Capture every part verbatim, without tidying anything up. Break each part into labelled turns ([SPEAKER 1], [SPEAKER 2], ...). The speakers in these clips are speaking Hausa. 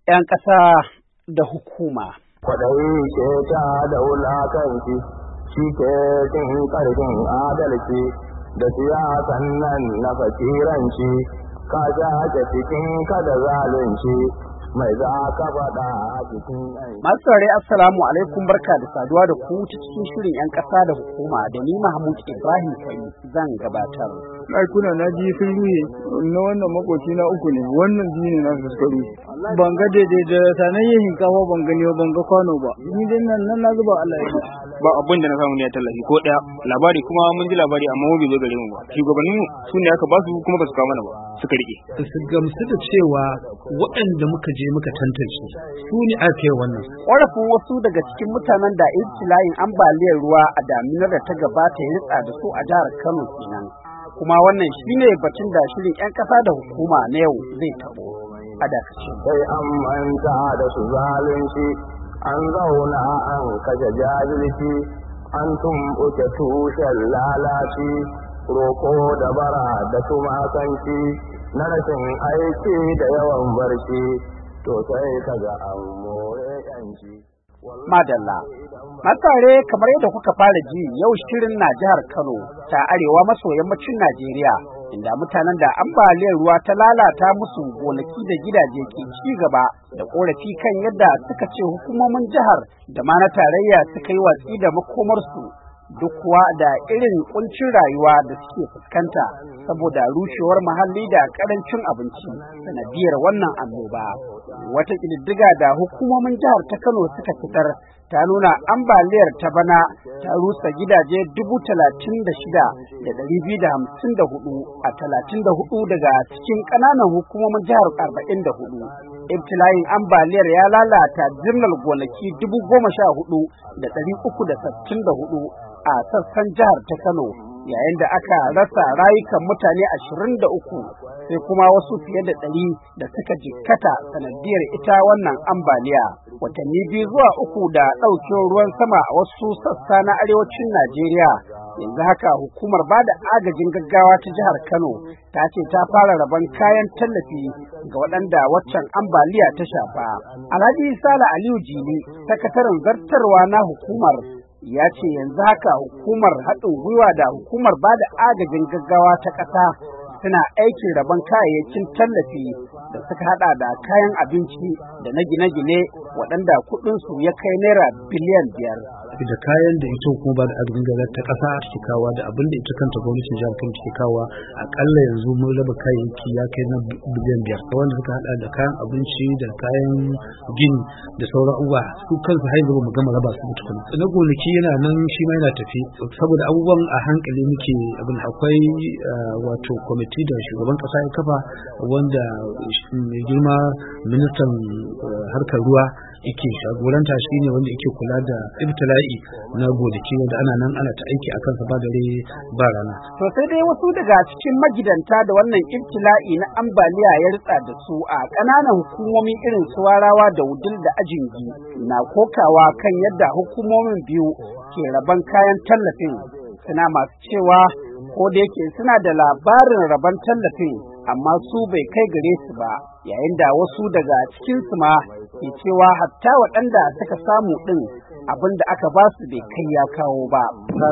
[SPEAKER 1] 'yan ƙasa da hukuma.
[SPEAKER 2] Kwaɗayi ke ta da wulakanci, shi ke cin ƙarfin adalci da siyasan nan na fakiranci, ka shaƙe cikin kada zalunci mai za ka faɗa a cikin yanki.
[SPEAKER 1] Masu saurari assalamu alaikum, barka da saduwa da ku ta cikin shirin 'yan ƙasa da hukuma da ni Mahmud Ibrahim Kwari zan gabatar.
[SPEAKER 3] Ɗakuna na ji sun ruhe na wannan makoci na uku ne, wannan biyu ne na fuskaru. Ban ga daidai da sanayyen shinkafa ban gani ban ga kwano ba. Ni dai nan nan na zuba Allah ya
[SPEAKER 4] ba abin da na samu ne ya tallafi ko ɗaya. Labari kuma mun ji labari amma mu bai zo gare mu ba. Shugabannin mu su ne aka ba su kuma ba su kawo mana ba. Suka rike.
[SPEAKER 5] Su gamsu da cewa waɗanda muka je muka tantance su ne aka yi wannan.
[SPEAKER 1] Ƙorafin wasu daga cikin mutanen da ibtila'in ambaliyar ruwa a daminar da ta gabata ya ritsa da su a jihar Kano kenan. Kuma wannan shine batun da shirin 'yan ƙasa da hukuma na yau zai taɓo a dakace.
[SPEAKER 2] Sai an manta da su zalunci, an zauna an kaje jahilci, an tumɓuke tushen lalaci, roƙo da bara da tumasanci, na rashin aiki da yawan barci, to sai kaga an more 'yanci.
[SPEAKER 1] Madalla. Matsare kamar yadda kuka fara ji yau shirin na jihar Kano ta arewa maso yammacin Najeriya, inda mutanen da ambaliyar ruwa ta lalata musu gonaki da gidaje ke ci gaba da korafi kan yadda suka ce hukumomin jihar da ma na tarayya suka yi watsi da makomarsu duk kuwa da irin kuncin rayuwa da suke fuskanta saboda rushewar muhalli da karancin abinci sanadiyar wannan annoba. Wata ƙididdiga da hukumomin jihar ta Kano suka fitar ta nuna ambaliyar ta bana ta rusa gidaje dubu talatin da shida da ɗari biyu da hamsin da hudu a talatin da hudu daga cikin ƙananan hukumomin jihar arba'in da hudu. Ibtila'in ambaliyar ya lalata jimlar gonaki dubu goma sha hudu da ɗari uku da sittin da hudu a sassan jihar ta Kano, yayin da aka rasa rayukan mutane ashirin da uku sai kuma wasu fiye da ɗari da suka jikkata sanadiyar ita wannan ambaliya. Watanni biyu zuwa uku da ɗaukewar ruwan sama a wasu sassa na arewacin Najeriya, yanzu haka hukumar bada agajin gaggawa ta jihar Kano ta ce ta fara rabon kayan tallafi ga waɗanda waccan ambaliya ta shafa. Alhaji Sala Aliyu Jini, sakataren zartarwa na hukumar, ya ce yanzu haka hukumar haɗin gwiwa da hukumar bada agajin gaggawa ta ƙasa suna aikin rabon kayayyakin tallafi da suka hada da kayan abinci da na gine-gine waɗanda kuɗinsu ya kai naira biliyan biyar.
[SPEAKER 5] Da kayan da ita kuma ba da agajin gaggawa ta ƙasa take kawa da abin da ita kanta gwamnatin jihar Kano take kawa, akalla yanzu mun raba kayayyaki ya kai na biliyan biyar wanda suka hada da kayan abinci da kayan gini da sauran abubuwa. Su kansu har yanzu ba mu gama raba su da tukuna. Na gonaki yana nan shi ma yana tafi saboda abubuwan a hankali muke abin. Akwai wato kwamiti da shugaban kasa ya kafa wanda mai girma ministan harkar ruwa yake shagoranta, shi ne wanda yake kula da ibtila'i na gonaki wanda ana nan ana ta aiki akan sa ba dare ba rana.
[SPEAKER 1] To sai dai wasu daga cikin magidanta da wannan ibtila'i na ambaliya ya ritsa da su a ƙananan hukumomi irin su Warawa da Wudil da Ajingi na kokawa kan yadda hukumomin biyu ke raban kayan tallafin, suna masu cewa ko da yake suna da labarin rabon tallafin amma su bai kai gare su ba, yayin da wasu daga cikinsu ma ke cewa hatta waɗanda suka samu ɗin abin da aka ba su bai kai ya kawo ba.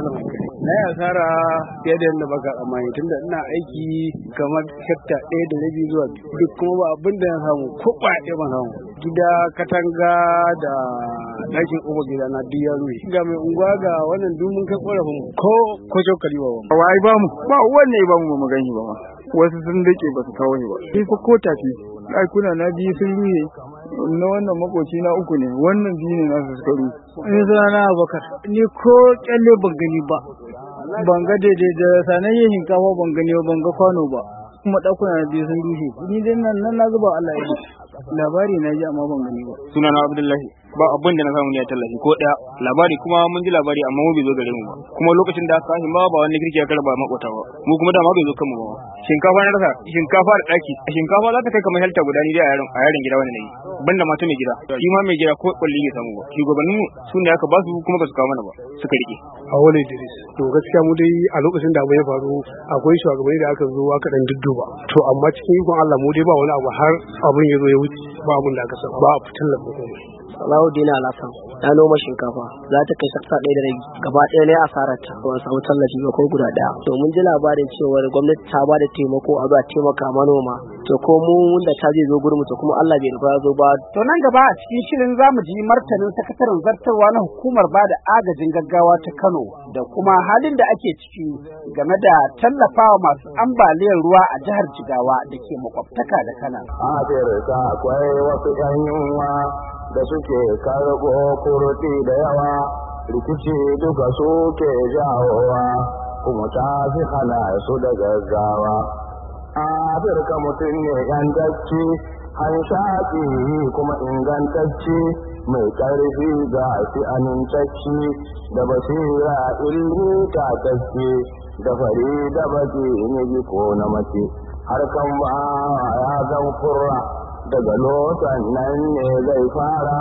[SPEAKER 3] Na yi asara fiye da yadda baka tsammani tunda ina aiki kamar hekta ɗaya da rabi zuwa duk kuma ba abin da ya samu ko ba ɗaya ban samu. Gida, katanga da ɗakin uba gida na duk ya rufe. Ga mai unguwa ga wannan duk mun kai ƙorafin ko ko cokali ba ba. Wai ba mu ba wanne ba mu ba mu gani ba. Wasu sun dake ba su kawo ni ba. Sai ko ko tafi ɗakuna na biyu sun rufe na wannan makoci na uku ne, wannan biyu ne na fuskaru. Ni suna na Abubakar, ni ko kyalle ban gani ba. Ban ga daidai da sanayyen shinkafa ban gani ba, ban ga kwano ba. Kuma ɗakuna na biyu sun rushe. Ni dai nan nan na zuba Allah ya labari na ji amma ban gani ba.
[SPEAKER 4] Sunana Abdullahi. ba abin da na samu ne a tallafi ko daya. Labari kuma mun ji labari amma mu bai zo gare mu ba. Kuma lokacin da aka kashin ba ba wani kirki ya karba makota ba. Mu kuma dama bai zo kanmu ba. Shinkafa na rasa, shinkafa da daki. Shinkafa za ta kai kamar helta guda ni dai a yaron a yaron gida wani nayi. Banda mata mai gida. Shi ma mai gida ko kulli bai samu ba. Shugabannin mu su ne aka ba su kuma ba su kawo mana ba. Suka rike.
[SPEAKER 3] Awole Idris. To gaskiya mu dai a lokacin da abu ya faru akwai shugabanni da aka zo aka dan dudduba. To amma cikin ikon Allah mu dai ba wani abu har abin ya zo ya wuce ba abin da aka san ba a fitar da komai.
[SPEAKER 6] Salahuddin Alhassan na noma shinkafa za ta kai saksa ɗaya da rabi gaba ɗaya ne asarar ta ban samu tallafi ba ko guda ɗaya. To mun ji labarin cewa gwamnati ta ba da taimako a zuwa taimaka manoma. To ko mu da ta zai zo gurin to kuma Allah bai nufa zo ba.
[SPEAKER 1] To nan gaba a cikin shirin zamu ji martanin sakataren zartarwa na hukumar ba da agajin gaggawa ta Kano da kuma halin da ake ciki game da tallafawa masu ambaliyar ruwa a jihar Jigawa da ke makwabtaka da Kana.
[SPEAKER 2] Afirka akwai wasu ƴan yunwa da suke karɓo kurɗi da yawa, rikici duka suke jawowa, kuma ta fi hana su da gaggawa. Afirka mutum ne ƴantacci, hanshaƙi kuma ingantacci, mai ƙarfi ga shi amintacci, da basira ilmi tatacci, da fari da baki ne ko na mace, harkan ba ya zan kurra. Daga lotan nan ne zai fara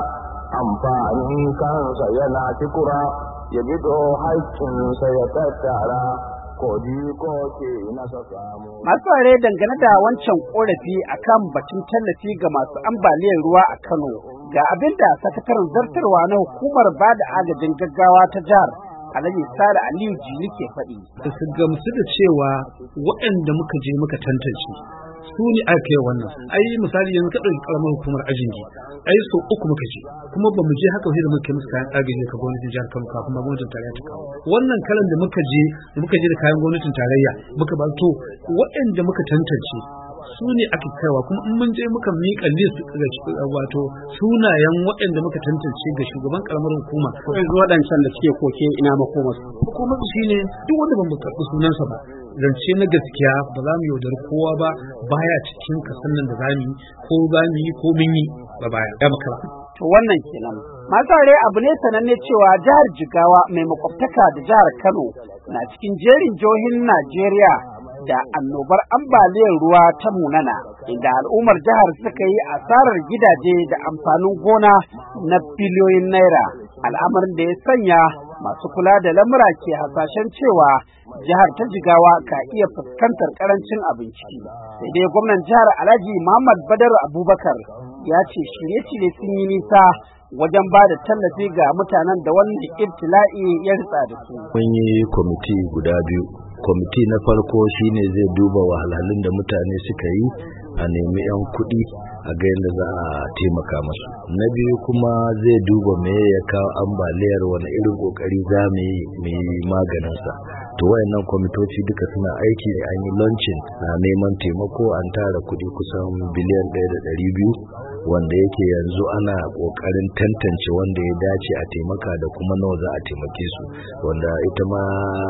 [SPEAKER 2] amfanin kansa yana cikura ya bido haƙƙinsa ya tattara kodi ko ke nasa samu.
[SPEAKER 1] Masu ware dangane da wancan korafi akan batun tallafi ga masu ambaliyar ruwa a Kano ga abin da sakataren zartarwa na hukumar ba da agajin gaggawa ta jihar Alhaji Sale Aliyu Jili ke faɗi.
[SPEAKER 5] Su gamsu da cewa waɗanda muka je muka tantance su ne aka kai wannan. Ai misali yanzu ka ɗauki ƙaramar hukumar Ajingi, ai so uku muka je, kuma ba mu je haka sai da muka musu kayan agaji ka gwamnatin jihar Kano kafin ma gwamnatin tarayya ta kawo. Wannan kalan da muka je da muka je da kayan gwamnatin tarayya muka ba to waɗanda muka tantance su ne aka kaiwa, kuma in mun je muka miƙa list ga wato sunayen waɗanda muka tantance ga shugaban karamar hukuma.
[SPEAKER 1] Yanzu waɗancan da suke koke ina makoma su.
[SPEAKER 5] Hukumar su shine duk wanda ban karɓi sunansa ba. Zance na gaskiya ba za mu yaudar kowa ba, baya cikin kasan nan da za mu yi ko za mu yi ko mun yi ba baya ya makara.
[SPEAKER 1] To wannan kenan. Masare abu ne sananne cewa jihar Jigawa mai makwabtaka da jihar Kano na cikin jerin jihohin Najeriya da annobar ambaliyar ruwa ta munana, inda al'ummar jihar suka yi asarar gidaje da amfanin gona na biliyoyin naira, al'amarin da ya sanya masu kula da lamura ke hasashen cewa jihar ta Jigawa ka iya fuskantar karancin abinci. Sai dai gwamnan jihar Alhaji Muhammad Badar Abubakar ya ce shirye-shirye sun yi nisa wajen ba da tallafi ga mutanen da wannan ibtila'i ya ritsa da su.
[SPEAKER 7] Mun yi kwamiti guda biyu. Kwamiti na farko shine zai duba wahalhalun da mutane suka yi a nemi 'yan kuɗi a ga yadda za a taimaka musu. Na biyu kuma zai duba me ya kawo ambaliyar, wani irin kokari za mu yi mu yi maganinsa. To wayannan kwamitoci duka suna aiki, an yi launching na neman taimako, an tara kuɗi kusan biliyan ɗaya da ɗari biyu wanda yake yanzu ana kokarin tantance wanda ya dace a taimaka da kuma nawa za a taimake su, wanda ita ma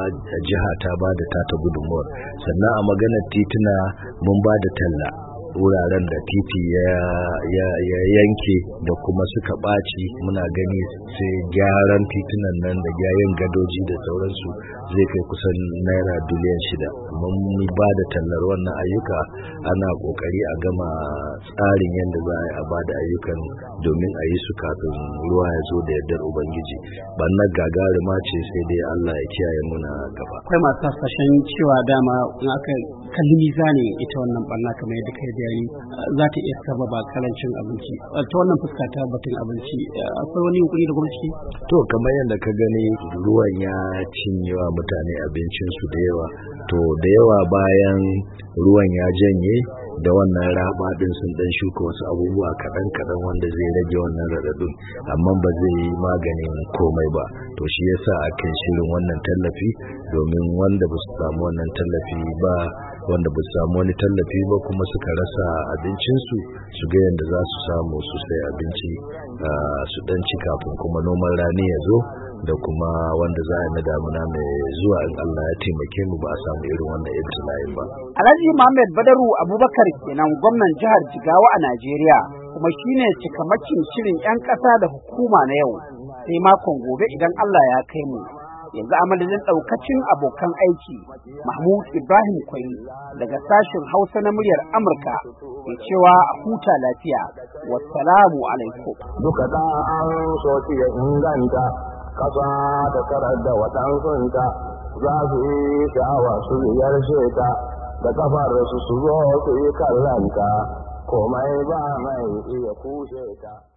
[SPEAKER 7] jiha ta ba da tata gudunmuwar. Sannan a maganar tituna mun ba da talla wuraren da titi ya, ya, ya yanke da kuma suka ɓaci, muna gani sai gyaran titunan nan da gyaran gadoji da sauransu zai kai kusan naira biliyan shida. Mun ba da tallar wannan ayyuka, ana kokari a gama tsarin yadda za a ba da ayyukan domin a yi su kafin ruwa ya zo da yardar Ubangiji. Bannan gagarima ce, sai dai Allah ya kiyaye muna gaba.
[SPEAKER 1] Akwai masu hasashen cewa dama in aka kalli mizani ita wannan barna kamar yadda kai bayani za ta iya sababa karancin abinci. Ta wannan fuska ta batun abinci akwai wani yunkuri da gwamnati?
[SPEAKER 7] To kamar yadda ka gani ruwan ya cinye wa mutane abincinsu da yawa. To da yawa bayan ruwan ya janye da wannan raba din sun dan shuka wasu abubuwa kaɗan kaɗan wanda zai rage wannan raɗaɗin, amma ba zai yi maganin komai ba. To shi yasa aka shirin wannan tallafi domin wanda ba su samu wannan tallafi ba, wanda ba su samu wani tallafi ba kuma suka rasa abincinsu, su ga yadda za su samu su sai abinci su dan ci kafin kuma noman rani ya zo, da kuma wanda za a yi na damuna mai zuwa in Allah ya taimake mu ba a samu irin wannan ibtila'in ba.
[SPEAKER 1] Alhaji Muhammad Badaru Abubakar kenan gwamnan jihar Jigawa a Najeriya. kuma shine cikamakin shirin 'yan ƙasa da hukuma na yau, sai makon gobe idan Allah ya kai mu. Yanzu a madadin ɗaukacin abokan aiki, Mahmud Ibrahim Kwari daga sashen Hausa na muryar Amurka ke cewa a huta lafiya. Wassalamu alaikum.
[SPEAKER 2] Duka da an so ya inganta, ƙasa ta tarar da waɗansunta za su yi sha'awa su ziyarce ta, da kafar su su zo su yi kallanta, komai ba mai iya kushe ta.